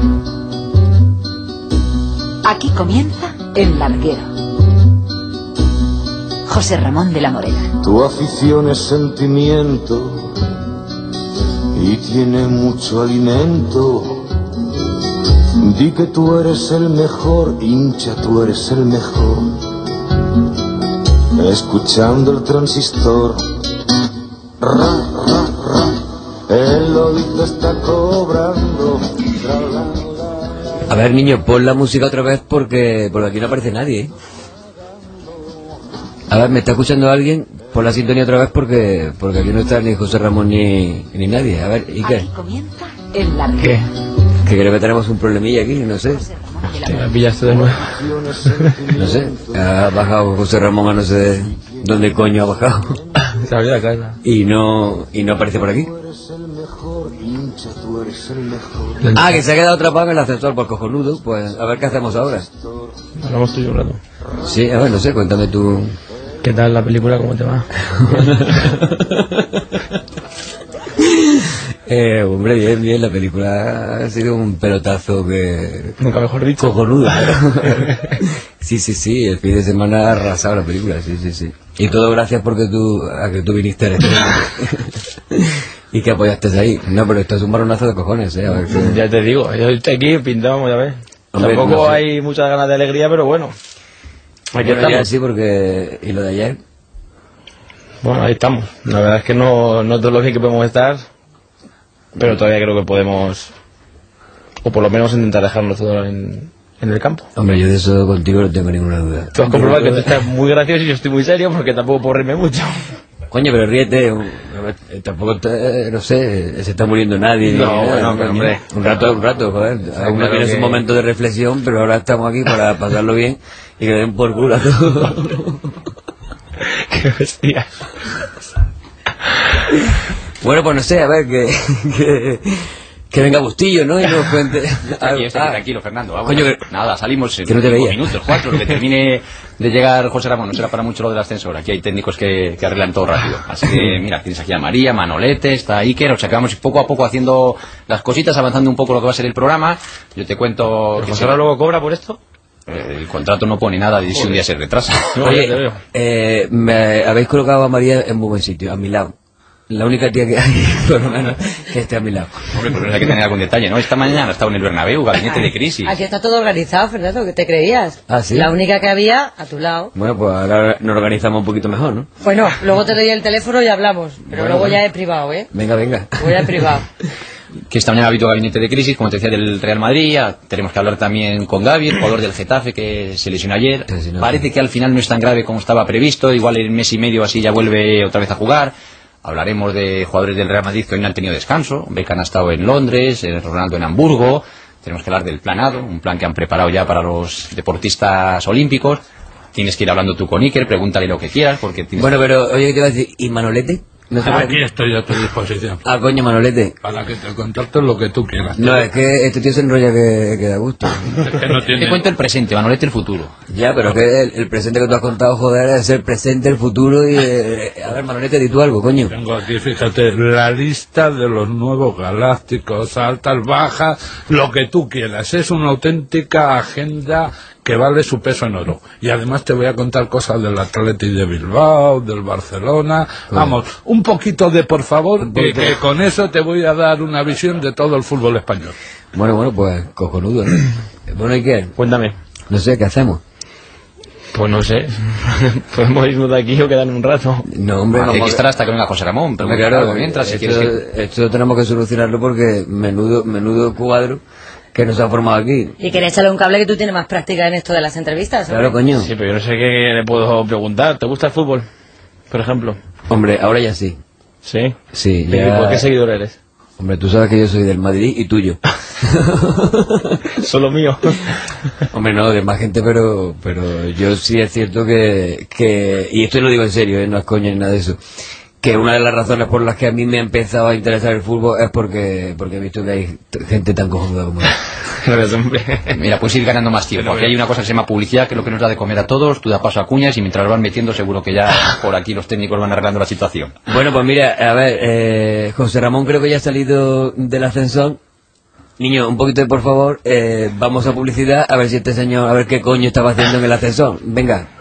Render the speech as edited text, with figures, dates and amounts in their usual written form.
Aquí comienza El Larguero. José Ramón de la Morena. Tu afición es sentimiento y tiene mucho alimento. Di que tú eres el mejor, hincha, tú eres el mejor. Escuchando el transistor, ra, ra, ra, el oído está cobrando. A ver, niño, pon la música otra vez porque aquí no aparece nadie, ¿eh? A ver, ¿me está escuchando alguien? Pon la sintonía otra vez porque aquí no está ni José Ramón ni nadie. A ver, ¿y qué? Aquí comienza El Larguero. ¿Qué? Que creo que tenemos un problemilla aquí, no sé. Te me pillaste de nuevo. No sé, ha bajado José Ramón a no sé dónde coño ha bajado. Se abrió la casa. Y no aparece por aquí. Ah, que se ha quedado atrapado en el ascensor por cojonudo. Pues a ver qué hacemos ahora. Hablamos tú y yo un rato. Sí, a ver, no sé, cuéntame tú. ¿Qué tal la película? ¿Cómo te va? Hombre, bien, la película ha sido un pelotazo que... Nunca mejor dicho. Cojonudo. Sí, el fin de semana ha arrasado la película, sí. Y todo gracias a que tú viniste a este y que apoyaste ahí. No, pero esto es un baronazo de cojones, a ver qué... Ya te digo, yo estoy aquí, pintamos, ya ves. Hombre, Tampoco no sé. hay muchas ganas de alegría, pero bueno. Aquí Bueno, ya estamos. sí, porque... ¿Y lo de ayer? Bueno, ahí estamos. La verdad es que no todos los días que podemos estar, pero todavía creo que podemos, o por lo menos intentar dejarlo todo en el campo. Hombre, yo de eso contigo no tengo ninguna duda. Tú has comprobado que tú estás muy gracioso y yo estoy muy serio porque tampoco puedo reírme mucho. Coño, pero ríete, tampoco, no sé, se está muriendo nadie. No, ni nada, bueno, hombre. Un rato, joder. Aún no claro tienes que- un momento de reflexión, pero ahora estamos aquí para pasarlo bien y que le den por culo a todo. Qué bestia. Bueno, pues no sé, a ver, que venga Bustillo, ¿no? Y nos cuente... Tranquilo, Fernando. Vamos. Coño, Nada, salimos en que no te 5 veía. minutos, 4, que termine de llegar José Ramón. No será para mucho lo del ascensor. Aquí hay técnicos que arreglan todo rápido. Así que, mira, tienes aquí a María, Manolete, está Iker. O sea que vamos poco a poco haciendo las cositas, avanzando un poco lo que va a ser el programa. Yo te cuento... ¿El José luego cobra por esto? El contrato no pone nada de si un día se retrasa. No, ya te veo. Me habéis colocado a María en muy buen sitio, a mi lado. La única tía que hay, por lo menos, que esté a mi lado. Hombre, pero hay que tener algún detalle, ¿no? Esta mañana ha estado en el Bernabéu, gabinete de crisis. Aquí está todo organizado, Fernando, ¿qué te creías? Ah, ¿sí? La única que había a tu lado. Bueno, pues ahora nos organizamos un poquito mejor, ¿no? Bueno, luego te doy el teléfono y hablamos, pero Bueno, luego bueno. ya es privado, ¿eh? Venga. Voy a privado. Que esta mañana ha habido gabinete de crisis, como te decía, del Real Madrid. Ya tenemos que hablar también con Gavi, el jugador del Getafe que se lesionó ayer. Se lesionó. Parece que al final no es tan grave como estaba previsto, igual en mes y medio así ya vuelve otra vez a jugar. Hablaremos de jugadores del Real Madrid que hoy no han tenido descanso. Beckham ha estado en Londres, Ronaldo en Hamburgo. Tenemos que hablar del planado, un plan que han preparado ya para los deportistas olímpicos. Tienes que ir hablando tú con Iker, pregúntale lo que quieras, porque tienes... Bueno, pero oye, ¿qué te iba a decir? ¿Y Manolete? ¿No te Aquí estoy a tu disposición. Ah, coño, Manolete. Para que te contactes lo que tú quieras. No, es que este tío se enrolla que da gusto. Es que no Te tiene... cuento el presente, Manolete el futuro. Ya, pero que el presente que tú has contado, joder, es el presente, el futuro y... a ver, Manolete, di tú algo, coño. Tengo aquí, fíjate, la lista de los nuevos galácticos, altas, bajas, lo que tú quieras. Es una auténtica agenda que vale su peso en oro. Y además te voy a contar cosas del Athletic de Bilbao, del Barcelona. Vamos, un poquito de por favor, que con eso te voy a dar una visión de todo el fútbol español. Bueno, pues cojonudo, ¿no? Bueno, ¿y qué? Cuéntame. No sé, ¿qué hacemos? Pues no sé. Podemos irnos de aquí o quedar un rato. No, hombre, Hay que vamos estar hasta que venga José Ramón, pero Hombre, claro, mientras, si esto, quieres que... esto tenemos que solucionarlo porque menudo cuadro que nos ha formado aquí. Y quería echarle un cable que tú tienes más práctica en esto de las entrevistas, Claro, hombre. coño. Sí, pero yo no sé qué le puedo preguntar. ¿Te gusta el fútbol? Por ejemplo. Hombre, ahora ya sí. ¿Sí? Sí, ¿Y ya... por qué seguidor eres? Hombre, tú sabes que yo soy del Madrid y tuyo. Solo mío. Hombre, no, de más gente, pero yo sí es cierto que y esto lo digo en serio, no es coña ni nada de eso, que una de las razones por las que a mí me ha empezado a interesar el fútbol es porque he visto que hay gente tan cojonuda como yo. Gracias, hombre. Mira, puedes ir ganando más tiempo. Aquí hay una cosa que se llama publicidad, que es lo que nos da de comer a todos. Tú das paso a cuñas y mientras van metiendo, seguro que ya por aquí los técnicos van arreglando la situación. Bueno, pues mira, a ver, José Ramón creo que ya ha salido del ascensor. Niño, un poquito de por favor, vamos a publicidad a ver si este señor, a ver qué coño estaba haciendo en el ascensor. Venga.